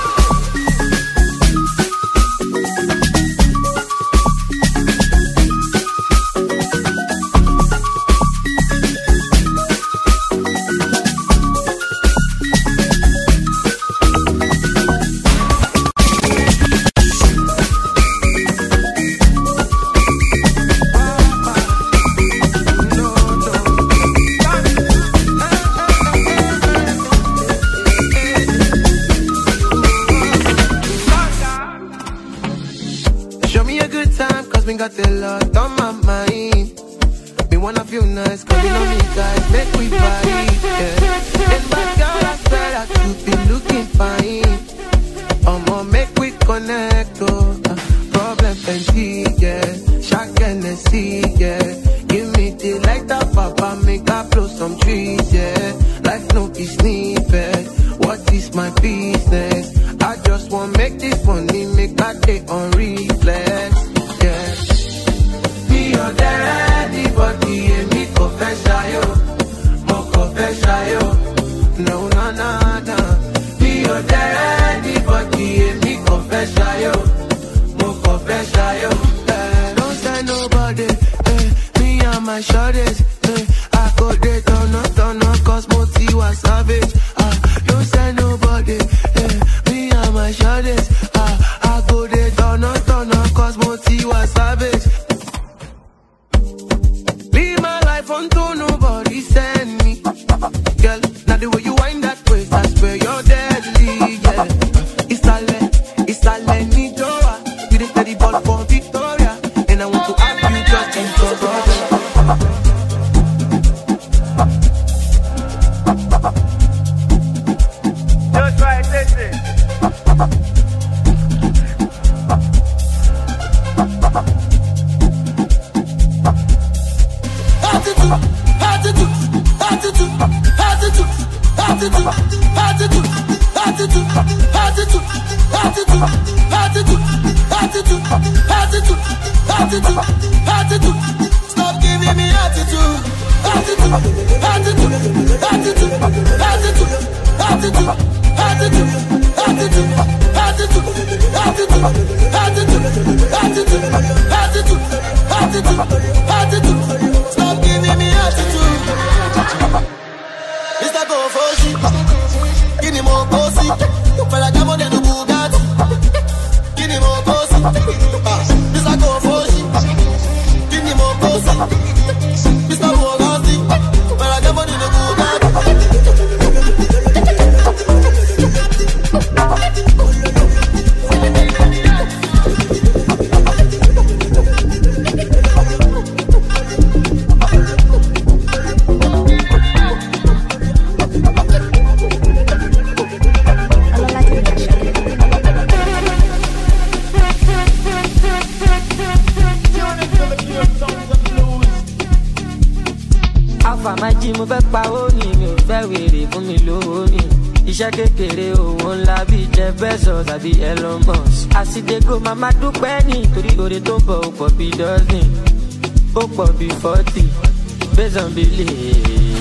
J: Got a lot on my mind. Me wanna feel nice, cause you know me guys make we vibe, yeah. And my girl, I swear that you be looking fine. I'ma make we connect, oh. Uh, problem plenty, yeah. Shock Hennessy, yeah. Give me the light up, papa, make I blow some trees, yeah. Life no be snippet. What is my business? I just wanna make this money, make I day on reflex. Be your dad. anybody, èmi kò fẹ́ ṣayọ̀, mo kò fẹ́ ṣayọ̀. No, no, no, no. Mi ò dare anybody, èmi kò fẹ́ ṣayọ̀, mo kò fẹ́ ṣayọ̀. Don't tell nobody, eh, me and my shorties, eh, I go dey turn up, turn up, cause mo ti wa savage. Ah, don't tell nobody, eh, me and my shorties, ah, I go dey turn up, turn up, cause mo ti wa savage. Live my life until nobody send me. Girl, now the way you wind that waist, I swear you're deadly, yeah. It's a le, it's a le, need you. You the steady ball for Victoria, and I want to ask you just in your brother.
D: Just try it, listen.
L: Attitude, attitude, attitude, attitude, attitude, attitude, attitude, attitude, attitude, attitude, attitude, attitude, attitude, attitude. Stop giving me attitude, attitude, attitude, attitude, attitude, attitude, attitude, attitude, attitude, attitude, attitude, attitude, attitude, attitude, attitude. Stop giving me attitude. Mister Go Foshi, give me more pussy. Ferragamo de Bugatti, give me more pussy. Mister Go Foshi, give me more pussy. Mister Bugatti, Ferragamo de Bugatti.
I: Fàmájì mo fẹ́ pa ó ní mi ò fẹ́ wèrè fún mi lówó ní. Iṣẹ́ kékeré owó ńlá bíi Jeff Bezos tàbí Elon Musk. Àsìdégò màmá dúpẹ́ ní torí oore tó bọ̀ ó pọ̀ bíi dozen. Ó pọ̀ bíi forty based on belief.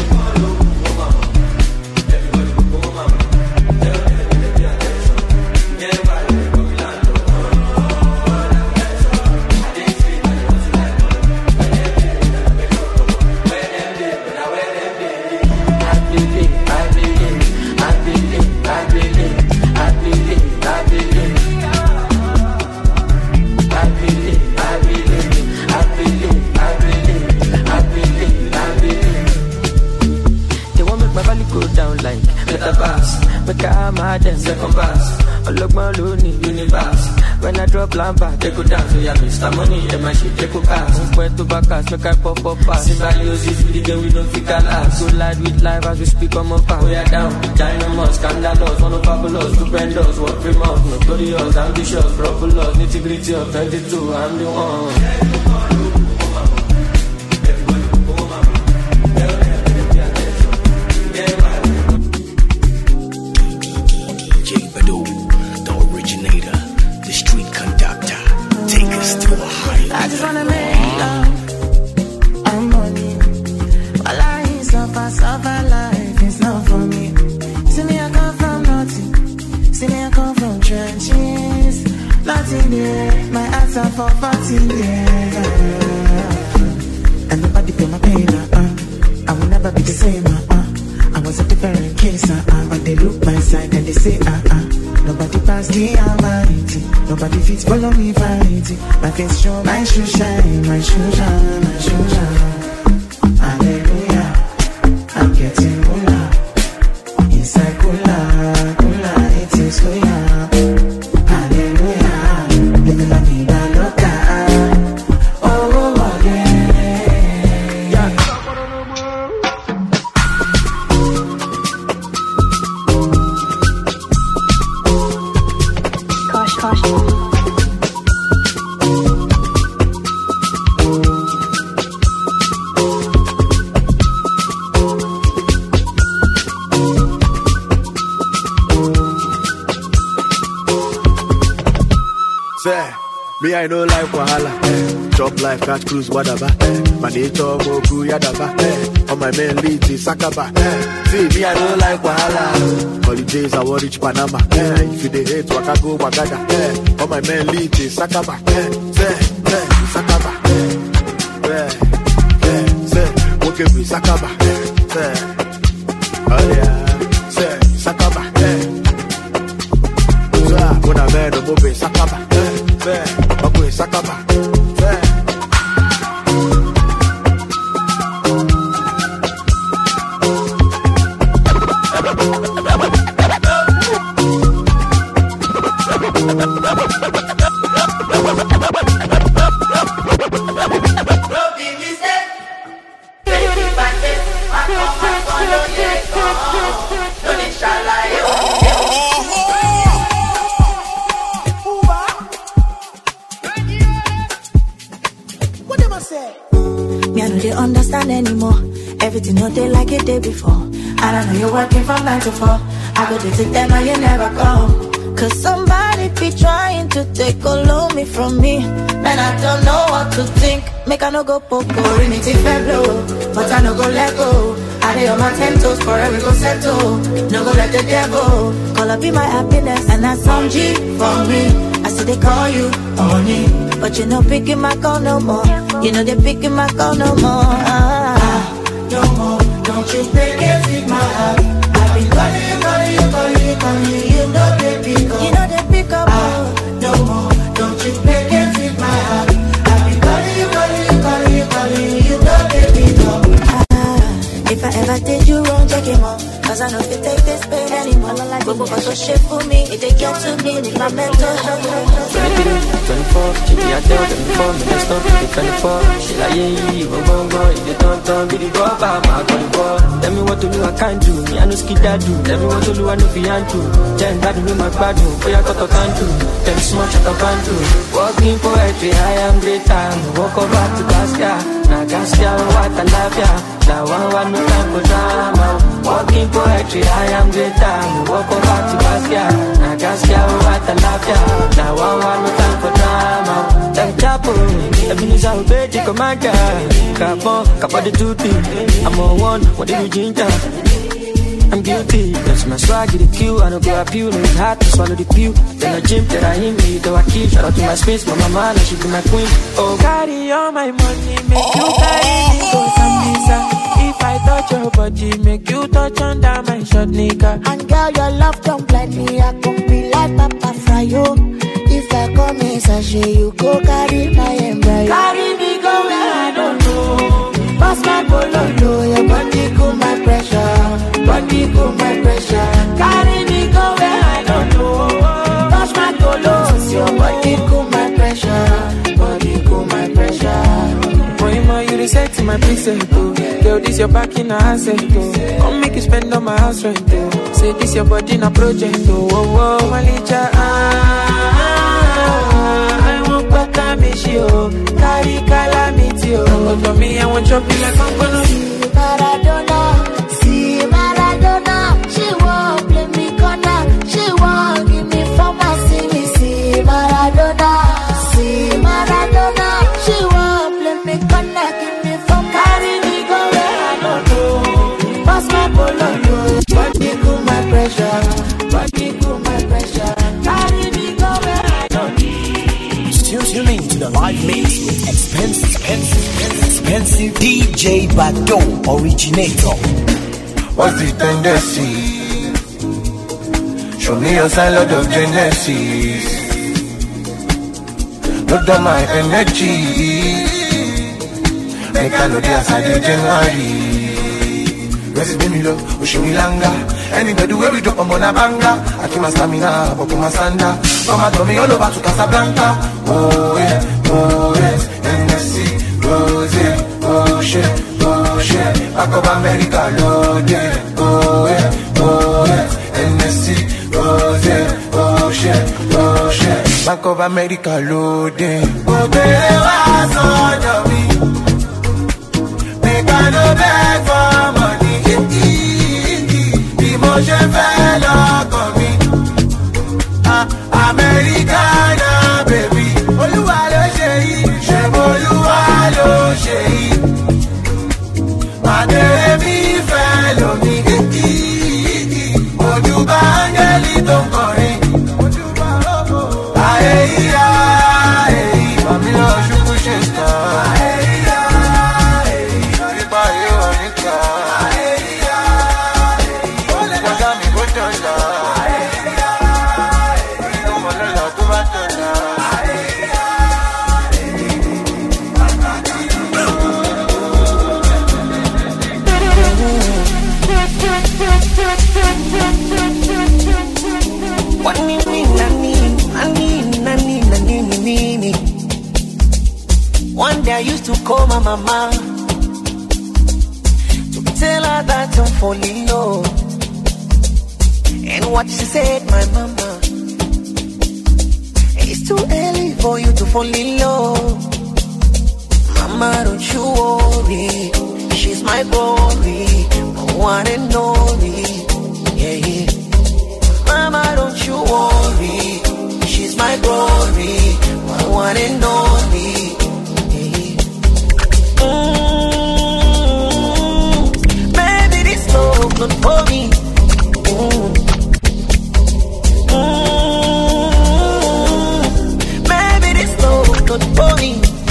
I: Second pass, ọlọ́gbọ́n ló ní universe. When I drop lamba, they go down. So yeah, Mister Money, and my shit, they go pass. Mo pẹ́ tó bá cast, make I pop up pass. Symbiosis with the game, we don't fit collapse. Go live with live as we speak on my path. We are down, dynamos, scandalous, monofabulous, stupendous, work remote, notorious, ambitious, properlous, nitty-gritty of twenty-two, I'm the one.
W: I just wanna make love and money. While I ain't suffer, suffer life is not for me. See me, I come from nothing. See me, I come from trenches. Nothing there, my ass are for fourteen years. And nobody pay my pain, uh-uh. I will never be the same, uh-uh. I was a different case, uh-uh. But they look my side and they say, uh-uh. Nobody pass the humanity. Nobody fits follow me vanity. My face show, my shoe shine, my shoe shine, my shoe shine. Hallelujah, I'm getting cooler. Inside cooler, cooler, it is cooler. Hallelujah, living la vida loca. Oh, oh, oh, yeah, yeah.
X: Kosh, kosh.
A: Say, me I no like wahala. Eh. Chop life, catch cruise, whatever. Manito, Moku, Yadaba. On my main lead, is Sakaba. See, me, I don't like Wahala. Holidays, I want reach Panama. If you dey hate, Waka go, Wagada. On my main lead, is Sakaba. Say, say, Sakaba. Say, say, okay, we Sakaba. Say, oh yeah. Say, Sakaba. Say, when I'm mad, I'm moving Sakaba. Say, okay, Sakaba.
X: Everything not they like it day before. And I know you're working from nine to four. I go to take them and you never come. Cause somebody be trying to take all of me from me. Man, I don't know what to think. Make I no go popo, rinity blow. But I no go let go. I lay on my ten toes, forever go settle. No go let the devil call up be my happiness. And that's some G for me. I see they call you honey, but you no picking my call no more. You know they picking my call no more. Ah. No more, don't you break it with my heart. I've been calling you, calling you, calling you, calling you. You know they pick up. You know they pick up. Ah, no more, don't you break it with my heart. I've been calling you, calling you, calling you, calling you. You know they pick up. Ah, if I ever did you wrong, check him out. Cause I know if you take this pain anymore. I don't like it, but so shit for me. If they get to me, if my mental health.
B: twenty-three, twenty-four, she be a tell twenty-four, me let's stop to twenty-four. She like, yeah, yeah, go, go, go, if they don't, don't, be the go, ba, ma, go, go. Tell me what to do, I can't do, me, I know skid that do. Tell me what to do, I know beyond to. Jen, bad, me, my bad, do, boy, I got to can't do. Tell me small, shut up and do. Walking poetry, I am great time. Walk over to Gaskia, now Gaskia, what I love ya. Now one, one, no time for drama. Walking poetry, I am great time. Walk over to Gaskia, now Gaskia, what I love ya. Now one, one, no time for drama. Like Chapo, Ebenezer obey the commander. Capon, Capa the two I'm on one, what did you ginger? I'm guilty, that's my swag, the kill. I don't go appeal, no it's hard to swallow the pill. Then I gym, then I hit me, though I kill. Shout out to my space, my mama, she be my queen. Oh,
O: carry all my money, make you carry me go Sambisa. If I touch your body, make you touch under my short nigga.
X: And girl, your love don't blind me, I can be like Papa Fryo. If I come in sachet, you go carry my embryo.
O: Carry me go where I don't know.
X: Pass my bololo, your body cool my pressure. Body cool my pressure.
O: Carry me go where I don't know.
X: Touch my tolos, your body cool my pressure. Body cool my pressure.
O: Boy, ma, you reset to my preset, oh. Girl, this your back in a asset, oh. Come make you spend on my house rent, oh. Say this your body in a project, oh. Oh, oh, Malicha, ah. I won't back a mishi, oh. Carry calamity, oh. Go to me, I want chop you like I'm gonna
X: see Maradona, see Maradona. She won't play me corner. She won't give me for my see me, see Maradona, see Maradona. She won't play me corner, give me for carry me go where I don't know. Pass my bololo, body cool my pressure, body cool my pressure. Carry me go where I don't know.
C: Still tuning to the live mix with expensive, expensive, expensive D J Bado originator.
L: What's the tendency? Show me your sign, lot of genesis. Look down my energy. Make I know the outside in January. Rest in me low, Ushimi Langa. Anybody where we drop on a banga. I keep my stamina, but my sanda. Come and tell me all over to Casablanca. Oh yeah, oh yes, N S C, Rose, oh shit, oh shit. Back of America, loaded. Oh yeah, oh yes, N S C, Rose, oh shit, oh shit. Back of America, loaded. Oh baby, what's on your me? Make I no beg for money. Emotion fell on me. Ah, Americana, baby. Oluwa lo ṣe yìí, ṣe bolú.
G: to call my mama to tell her that I'm falling low. And what she said, my mama, it's too early for you to fall in love. Mama, don't you worry, she's my glory, my one and only. Yeah, yeah. Mama, don't you worry, she's my glory, my one and only. Yeah, yeah. Mm, baby, this love not for me. Mm. Mm, baby, this love not for me.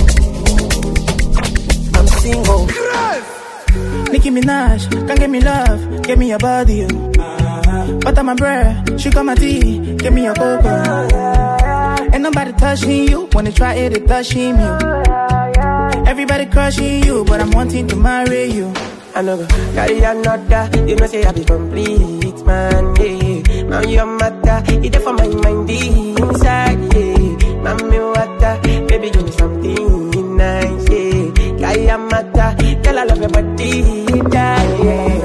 G: I'm single.
P: Nicki Minaj, can't give me love, give me your body, you. Butter my bread, sugar my tea, give me your cocoa. Ain't nobody touching you, wanna try it, they touching you. Everybody crushing you, but I'm wanting to marry you.
K: I know, carry another, you know say I be complete, man, yeah. Now you're matter, it's for my mind, inside, yeah. Mami water, baby give me something nice, yeah. Carry a matter, girl I love your body, yeah.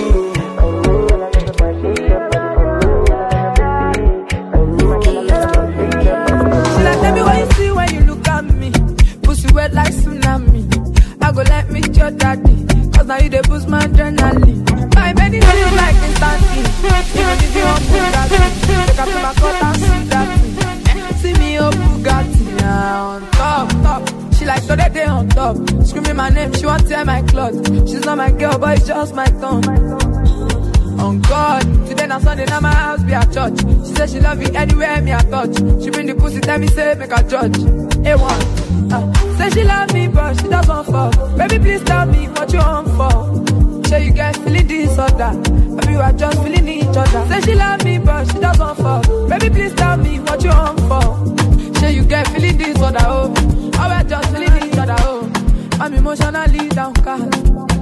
P: Wet like tsunami, I go let me your daddy, cause now you dey boost my adrenaline. My baby feels like instantly, even if you want Bugatti, take up to my coat and see that. See me up Bugatti now on top, top. She like so that day on top, screaming my name, she want tear my clothes. She's not my girl, but it's just my tongue. On God, today na Sunday, now my house be a church. She said she love me anywhere me I touch. She bring the pussy, tell me say make a judge. A one. Uh, say she love me, but she doesn't fall. Baby, please tell me what you want for. Say you guys feeling this or that. Maybe you are just feeling each other. Say she love me, but she doesn't fall. Baby, please tell me what you want for. Say you guys feeling this or that. Oh, I we're just feeling each other. Oh, I'm emotionally downcast.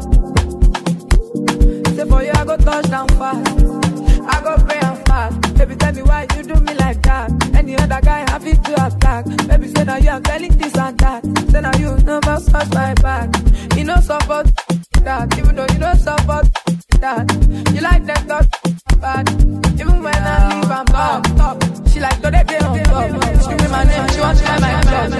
P: Say for you, I go touch down fast. I go pray and fast. Baby, tell me why you do me like that. Any other guy happy to attack. Baby, say now you are telling this and that. Say now you never touch my back. You know support that. Even though you don't support that. You like them talk bad. Even when I leave, I'm top, top. She like to the day on top. Screaming my name, she wants to try my club.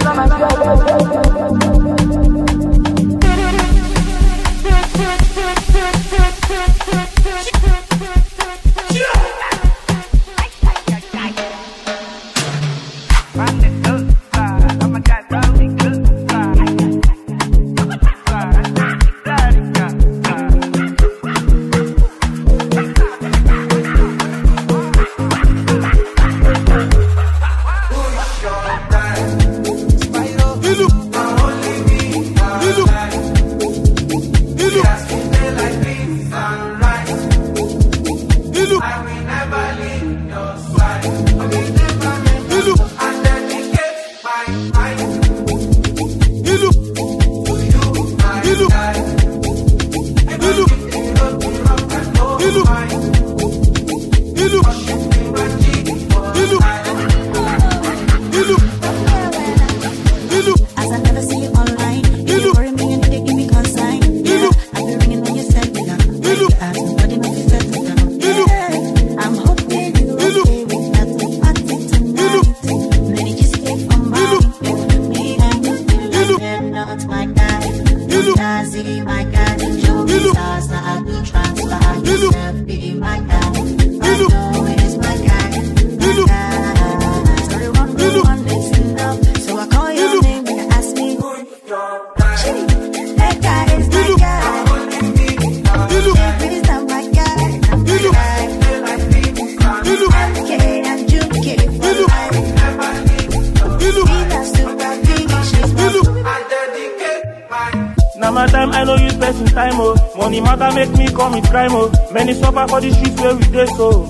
D: my time, I know you spend time, oh. Money matter make me come with crime, oh. Many suffer for the streets where we dey so.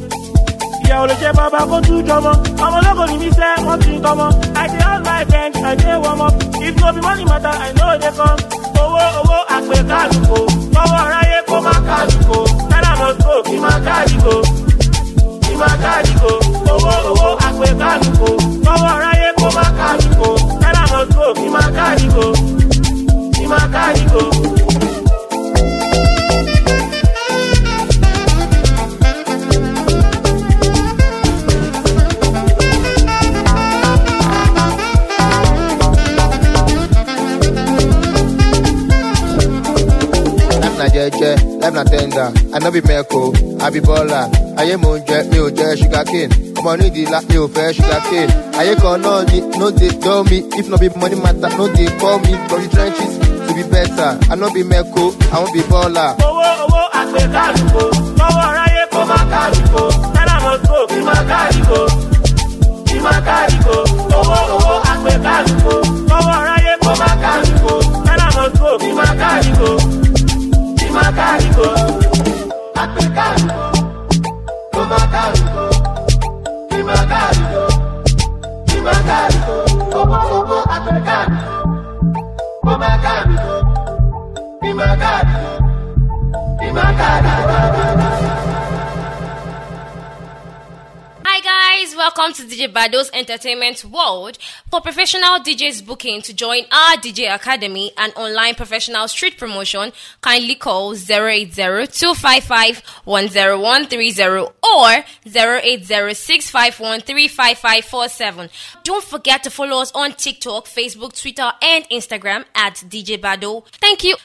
D: Yeah, ole che baba go to drama. I'm a logo ni me say one thing come on. I dey on my bench, I dey warm up. If no be money matter, I know they come. Owo owo agbe kaluko, owo raye ko ma kaluko. Tell am no go, ki ma kaluko, ki ma kaluko. Owo owo agbe kaluko, owo raye ko ma kaluko. Tell am no go, ki Imagarigo, Imagarigo.
E: Jeje, life na tender. I no be Merco, I be baller. Aye mo ń jẹ, mi ò jẹ sugar cane. Ọmọ nídìí la, mi ò fẹ́ sugar cane. Ayé kan náà ni, no dey tell me. If no be money matter, no dey call me. From the trenches to be better. I no be Merco, I wan be baller.
D: Owó owó àgbẹ̀ kálukó, lọ́wọ́ ráyé kó má kálukó. Tẹ́lá mo tó kí má kálukó, kí má kálukó. Owó owó àgbẹ̀ kálukó, lọ́wọ́ ráyé kó má kálukó. Tẹ́lá mo tó kí má kálukó. Imagarigo, Apecarigo, Comagarigo, Imagarigo, Imagarigo, Obo Obo Apecarigo, Comagarigo, Imagarigo, Imagarigo.
M: Hi guys, welcome to D J Bado's Entertainment World. For professional D Js booking to join our D J Academy and online professional street promotion, kindly call zero eight zero, two five five, one zero one three zero or zero eight zero, six five one, three five five four seven. Don't forget to follow us on TikTok, Facebook, Twitter and Instagram at D J Bado. Thank you.